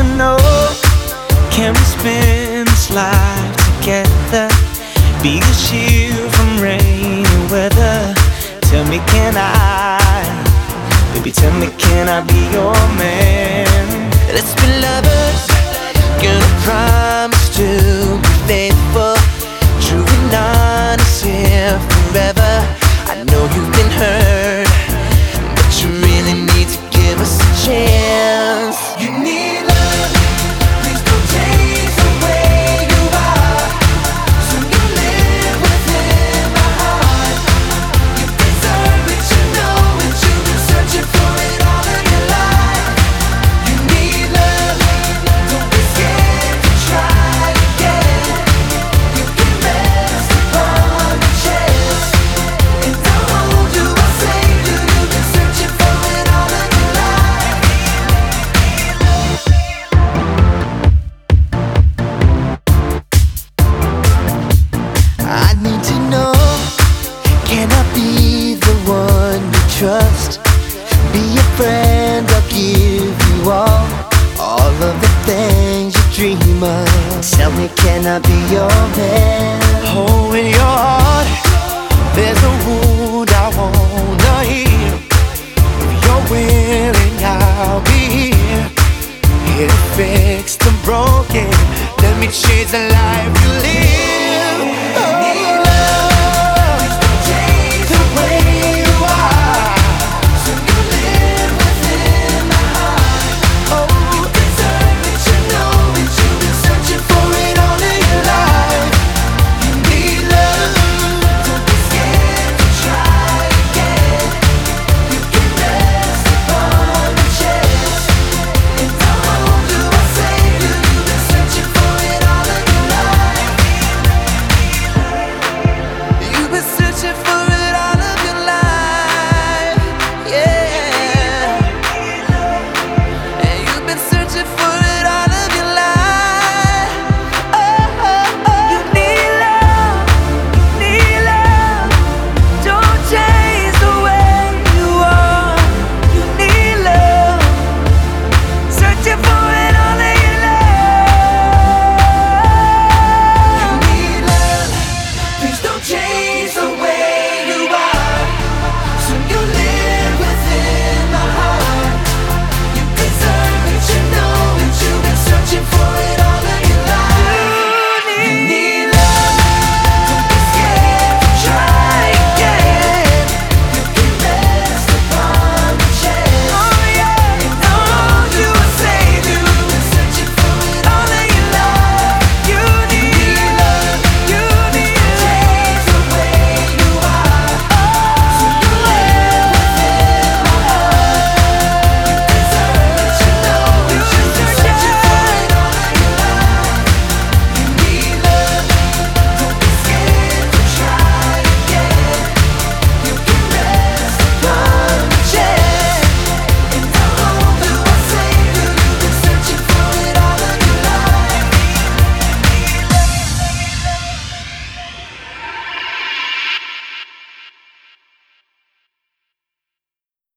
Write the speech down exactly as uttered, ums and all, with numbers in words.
wanna know, can we spend this life together? Be a shield from rainy weather. Tell me, can I, baby, tell me, can I be your man? Let's be lovers, gonna promise to be faithful, true and honest here forever. I know you've been hurt, but you really need to give us a chance. You need love, please don't change the way you are. So you live within my heart. You deserve it, you know it. You've been searching for it all of your life. You need love, don't be scared to try again. You can rest upon your chest, and I'll hold you, I'll save you. You've been searching for it all of your life. I need to know, can I be the one you trust? Be a friend, I'll give you all All of the things you dream of. Tell me, can I be your man? Oh, in your heart, there's a wound I wanna heal. If you're willing, I'll be here, here to fix the broken. Let me change the life you live.